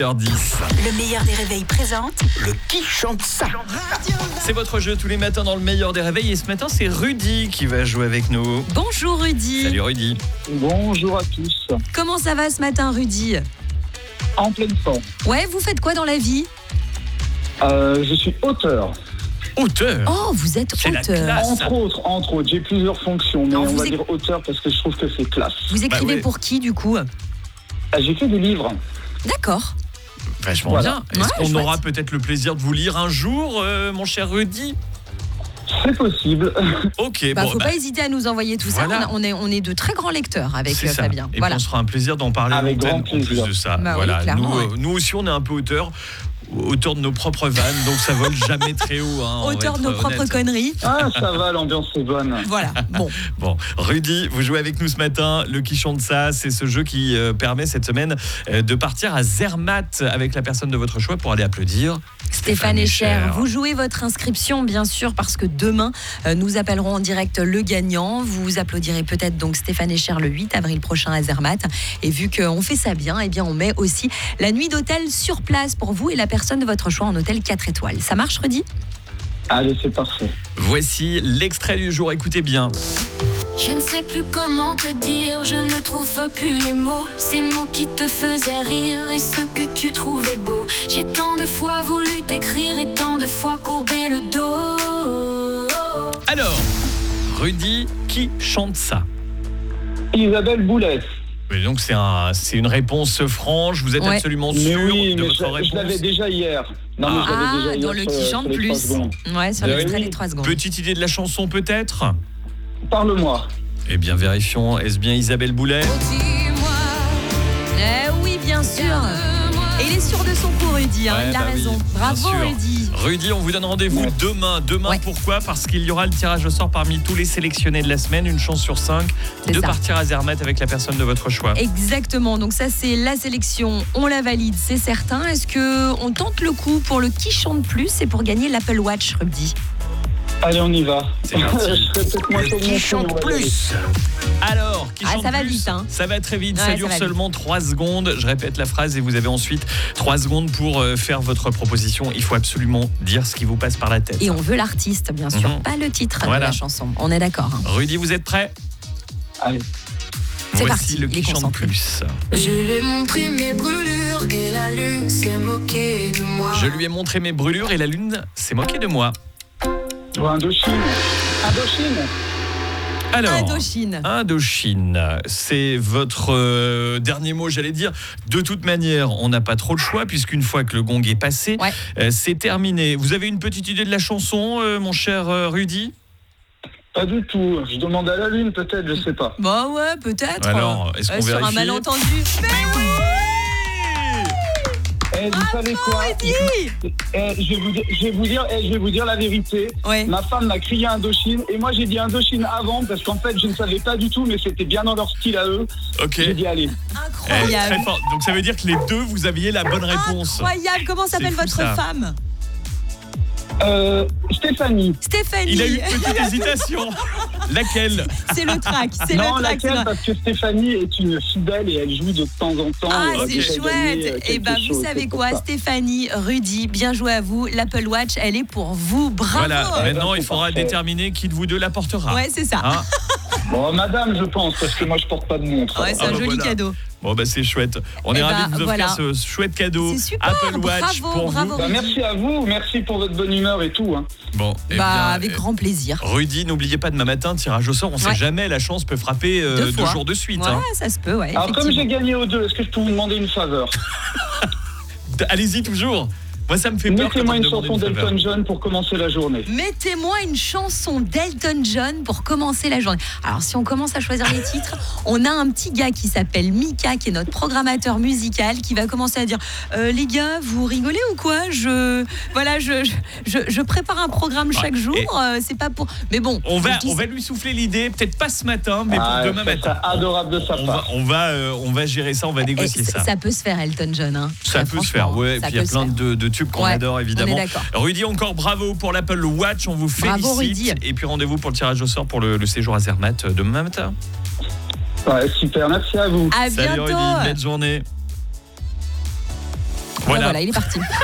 10. Le meilleur des réveils présente Le qui chante ça? C'est votre jeu tous les matins dans le meilleur des réveils. Et ce matin, c'est Rudy qui va jouer avec nous. Bonjour Rudy. Salut Rudy. Bonjour à tous. Comment ça va ce matin Rudy? En pleine forme. Ouais, vous faites quoi dans la vie? Je suis auteur. Auteur. Oh, vous êtes C'est la auteur. classe. Entre autres, j'ai plusieurs fonctions, mais Alors, on vous va éc- dire auteur parce que je trouve que c'est classe. Vous écrivez ouais. pour qui du coup? J'ai fait des livres. D'accord. Vachement Voilà. bien. Est-ce Ouais, qu'on chouette. aura peut-être le plaisir de vous lire un jour, mon cher Rudy? C'est possible. Ok, Faut pas hésiter à nous envoyer tout voilà. ça. On est de très grands lecteurs avec c'est ça. Fabien. Et Voilà. puis on se fera un plaisir d'en parler Avec à l'antenne grand en plus plaisir. de ça. Bah oui, voilà. clairement, Nous aussi, on est un peu auteurs de nos propres vannes, donc ça vole jamais très haut. Hein, on va Auteur de être nos propres honnête. conneries. Ah, ça va, l'ambiance est bonne. Voilà. Bon. Bon, Rudy, vous jouez avec nous ce matin. Le qui chante ça, c'est ce jeu qui permet cette semaine de partir à Zermatt avec la personne de votre choix pour aller applaudir Stéphane Escher, vous jouez votre inscription bien sûr parce que demain nous appellerons en direct le gagnant. Vous applaudirez peut-être donc Stéphane Escher le 8 avril prochain à Zermatt. Et vu qu'on fait ça bien, eh bien on met aussi la nuit d'hôtel sur place pour vous et la personne de votre choix en hôtel 4 étoiles. Ça marche Rudy? Allez, c'est parfait. Voici l'extrait du jour, écoutez bien. Je ne sais plus comment te dire, je ne trouve plus les mots. Ces mots qui te faisaient rire et ceux que tu trouvais beaux. J'ai tant de fois voulu t'écrire et tant de fois courbé le dos. Alors, Rudy, qui chante ça? Isabelle Boulet. Oui, donc c'est une réponse franche, vous êtes Ouais. absolument Mais sûr oui, de mais votre je réponse? l'avais déjà hier. Non, mais je l'avais déjà hier dans le sur- qui sur chante les 3 plus. secondes. Ouais, sur Eh l'extrait oui. des 3 secondes. Petite idée de la chanson peut-être? Parle-moi. Eh bien vérifions, est-ce bien Isabelle Boulet? Oui, bien sûr. Et il est sûr de son coup, Rudy. Hein, Ouais, il a bah oui, raison. bien Bravo, sûr. Rudy. Rudy, on vous donne rendez-vous Ouais. demain. Demain, Ouais. pourquoi? Parce qu'il y aura le tirage au sort parmi tous les sélectionnés de la semaine, une chance sur 5 C'est de ça. partir à Zermatt avec la personne de votre choix. Exactement. Donc ça, c'est la sélection. On la valide, c'est certain. Est-ce que on tente le coup pour le qui chante plus et pour gagner l'Apple Watch, Rudy? Allez, on y va. C'est parti. Je serai peut-être moins tôt que mon Qui fou, chante on va y aller. plus? Alors, qui Ah, chante ça va plus? vite, hein. Ça va très vite, Ouais, ça ça dure va seulement 3 secondes. Je répète la phrase et vous avez ensuite 3 secondes pour faire votre proposition. Il faut absolument dire ce qui vous passe par la tête. Et on veut l'artiste, bien sûr, Mhm. pas le titre Voilà. de la chanson. On est d'accord. Hein. Rudy, vous êtes prêts? Allez. C'est Voici parti, le il qui est chante concentré. plus. Je lui ai montré mes brûlures et la lune s'est moquée de moi. Je lui ai montré mes brûlures et la lune s'est moquée de moi. Ou Indochine. Indochine. Alors, Indochine. Indochine, c'est votre dernier mot, j'allais dire. De toute manière, on n'a pas trop le choix, puisqu'une fois que le gong est passé, Ouais. c'est terminé. Vous avez une petite idée de la chanson, mon cher Rudy? Pas du tout. Je demande à la lune, peut-être, je sais pas. Bah ouais, peut-être. Alors, est-ce qu'on sur un vérifie? malentendu. Mais oui, Vous savez quoi? Rudy. Je vais vous dire la vérité. Ouais. Ma femme m'a crié Indochine et moi j'ai dit Indochine avant parce qu'en fait je ne savais pas du tout, mais c'était bien dans leur style à eux. Ok. J'ai dit allez. Incroyable. Très fort. Donc ça veut dire que les deux, vous aviez la bonne réponse. Incroyable. Comment s'appelle C'est fou, votre ça. femme? Stéphanie. Stéphanie. Il a eu une petite hésitation. Laquelle? C'est le track. C'est Non, le track. c'est laquelle? le- Parce que Stéphanie est une fidèle et elle joue de temps en temps. Ah, et c'est elle fait gagner, chouette. Et quelque bah, vous chose, savez c'est pour quoi, ça. Stéphanie, Rudy, bien joué à vous. L'Apple Watch, elle est pour vous. Bravo. Voilà, maintenant il c'est faudra parfait. déterminer qui de vous deux la portera. Ouais, c'est ça. Hein? Bon, madame, je pense, parce que moi je porte pas de montre. Ouais, c'est Ah un bah joli voilà. cadeau. Bon bah c'est chouette. On Eh est bah, ravis de vous offrir voilà. ce chouette cadeau. C'est super, Apple Watch bravo, pour bravo. vous. Bah, merci à vous, merci pour votre bonne humeur et tout. Hein. Bon, eh Bah, bien, avec grand plaisir. Rudy, n'oubliez pas demain matin, tirage au sort. On sait Ouais. jamais, la chance peut frapper 2 2 fois. jours de suite. Ouais, hein. ça se peut, ouais. Alors comme j'ai effectivement. gagné aux deux, est-ce que je peux vous demander une faveur? Allez-y toujours. Moi ça me fait peur. Mettez-moi quand on une me demande chanson faveur. d'Elton John pour commencer la journée. Mettez-moi une chanson d'Elton John pour commencer la journée. Alors, si on commence à choisir les titres, on a un petit gars qui s'appelle Mika, qui est notre programmateur musical, qui va commencer à dire les gars, vous rigolez ou quoi? Je prépare un programme chaque jour. C'est pas pour. Mais bon. On va je dis- lui souffler l'idée, peut-être pas ce matin, mais pour demain ça matin. serait adorable de sa part. On va gérer ça, on va négocier ça. Ça peut se faire, Elton John. Hein. Ça peut se faire, ouais. Et Ça puis il y a peut se plein faire. de tubes qu'on Ouais, adore, évidemment. on est d'accord. Rudy, encore bravo pour l'Apple Watch. On vous Bravo, félicite. Rudy. Et puis rendez-vous pour le tirage au sort pour le séjour à Zermatt demain matin. Ouais, super, merci à vous. À Salut bientôt. Rudy, belle journée. Voilà. Voilà, il est parti.